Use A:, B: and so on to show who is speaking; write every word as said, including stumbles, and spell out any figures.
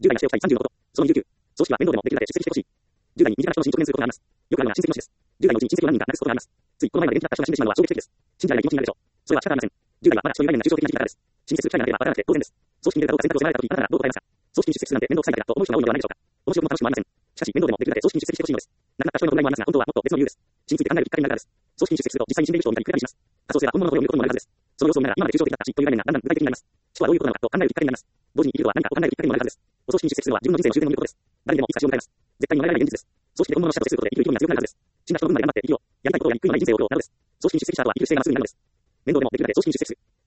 A: じゅう代がしておきたいさんじゅうのこと。そのにじゅうきゅう。葬式は面倒でもできるだけ出席してほしい。じゅう代に身近な人の死に直面することがあります。よくあるのが親戚の死です。じゅう代のうちに親戚を何人か亡くすことがあります。ついこの前まで元気だった人が死んでしまうのは衝撃的です。信じられない気持ちになるでしょう。それは仕方ありません。じゅう代はまだそういう概念が抽象的な時期だからです。親切くらいならばわからなくて当然です。葬式に出るかどうか選択を迫られた時、あなたならどう答えますか。葬式に出席するなんて面倒くさいだけだと思う人が多いのではないでしょうか。面白くも楽しくもありません。しかし面倒でもできるだけ葬式に出席してほしいのです。亡くなった人への問題もありますが、本当はもっと別の理由です。死について考えるきっかけになるからです。葬式に出席すると実際に死んでいる人を見たり比べたりします。仮想性は本物の声を見ることにもなるはずです。その様子を見ながら今まで抽象的だった死という概念がだんだん具体的になります。死とはどういうことなのかと考えるきっかけになります。同時に生きるとは何かと考えるきっかけにもなるはずです。お葬式に出席するのは自分の人生の終点を見ることです。誰にでもいつか死を迎えます。絶対に逃れられない現実です。葬式で本物の死者と接することで生きる意味が強くなるはずです。死んだ人の分まで頑張って生きよう。やりたいことをやり悔いのない人生を送ろうなどです。葬式に出席した後は生きる姿勢がまっすぐになるのです。面倒でもできるだけ葬式に出席する。